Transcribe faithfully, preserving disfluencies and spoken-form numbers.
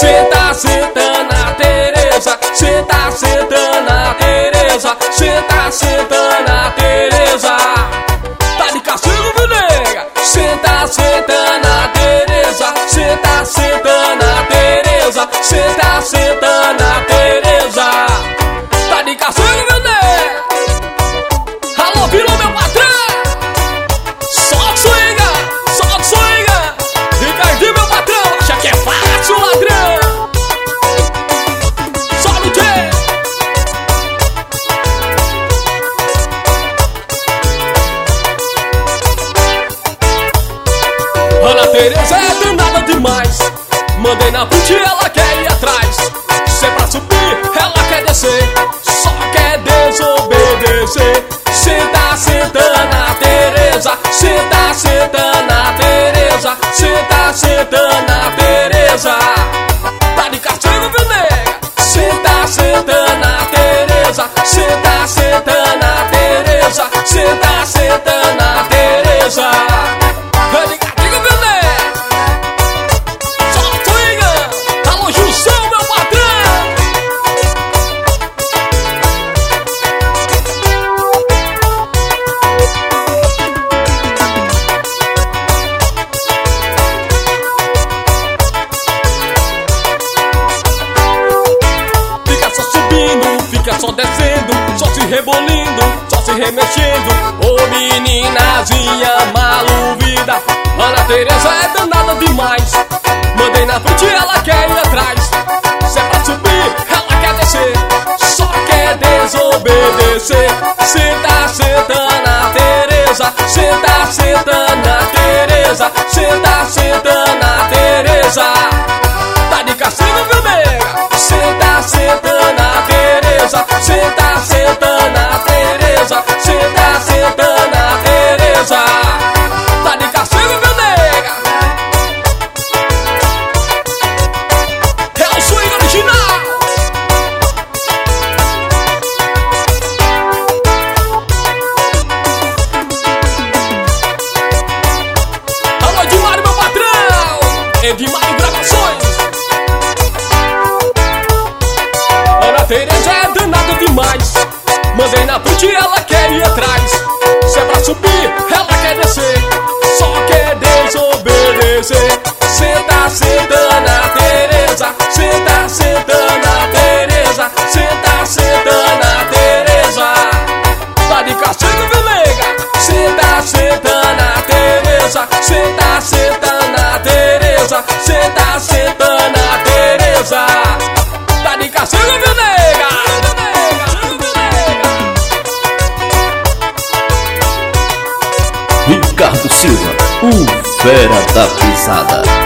Senta, senta na Tereza, senta, senta na Tereza, senta, senta na Tereza. Tá de castigo, meu nega. Senta, senta na Tereza, senta, senta na Tereza, senta, senta na Tereza. Tá de castigo, meu nega. Alô, virou meu patrão. Solta swinga, solta swinga. Ricardinho, meu patrão, acha que é fácil, ladrão. Sobe o J. Ana Tereza é danada demais. Mandei na frente, ela quer ir atrás. Se é pra subir, ela quer descer, só quer desobedecer. Senta, senta na Tereza, senta, senta na Tereza, senta, senta na Tereza. Tá de castigo, viu, nega? Senta, senta na Tereza, senta, senta na Tereza, senta, senta na Tereza. Tá de castigo, viu, nega? Solta o swinga. Alô, Jussão, meu patrão. Fica só subindo, fica só descendo, só se rebolindo, só se remexendo. Ô meninazinha maluvida, Ana Tereza é danada demais. Mandei na frente, ela quer ir atrás. Se é pra subir, ela quer descer, só quer desobedecer. Senta, senta na Tereza, senta, senta na Tereza, senta, senta na Tereza. Tá de castigo, viu, nega? Senta, senta na Tereza, senta, senta na Tereza, senta, senta na Tereza. Tá de castigo, viu, nega? É o swing original. Alô, Edmário, meu patrão. Edmário Gravações. Ana Tereza é danada demais. Mandei na frente, ela quer ir atrás. Se é pra subir, ela quer descer, só quer desobedecer. Senta, senta na Tereza, senta, senta na Tereza, senta, senta na Tereza. Tá de castigo, viu, nega? Senta, senta na Tereza, senta, senta na Tereza, senta, senta na Tereza. Tá de castigo, viu, nega? Ricardo Silva, o fera da pisada.